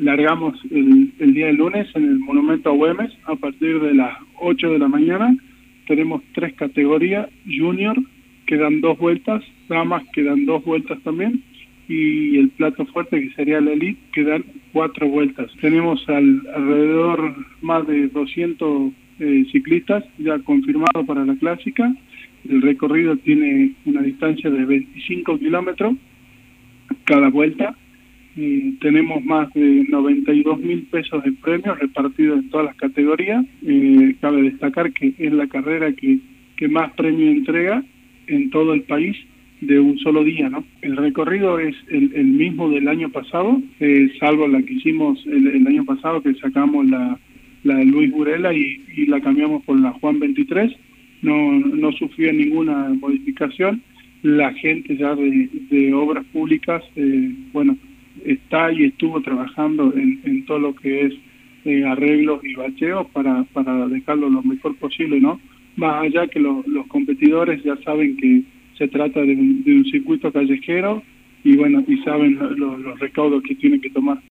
Largamos el día de lunes en el Monumento a Güemes a partir de las 8 de la mañana. Tenemos 3 categorías: Junior, que dan 2 vueltas, Damas, que dan 2 vueltas también, y el plato fuerte, que sería la Elite, que dan 4 vueltas. Tenemos alrededor más de 200 ciclistas ya confirmados para la clásica. El recorrido tiene una distancia de 25 kilómetros cada vuelta. Tenemos más de 92.000 pesos de premios repartidos en todas las categorías. Cabe destacar que es la carrera que más premio entrega en todo el país de un solo día, ¿no? El recorrido es el mismo del año pasado, salvo la que hicimos el año pasado, que sacamos la Luis Burela y la cambiamos por la Juan 23. No sufrió ninguna modificación. La gente ya de obras públicas, está y estuvo trabajando en todo lo que es arreglos y bacheos para dejarlo lo mejor posible, ¿no? Más allá que los competidores ya saben que se trata de un circuito callejero y saben los recaudos que tienen que tomar.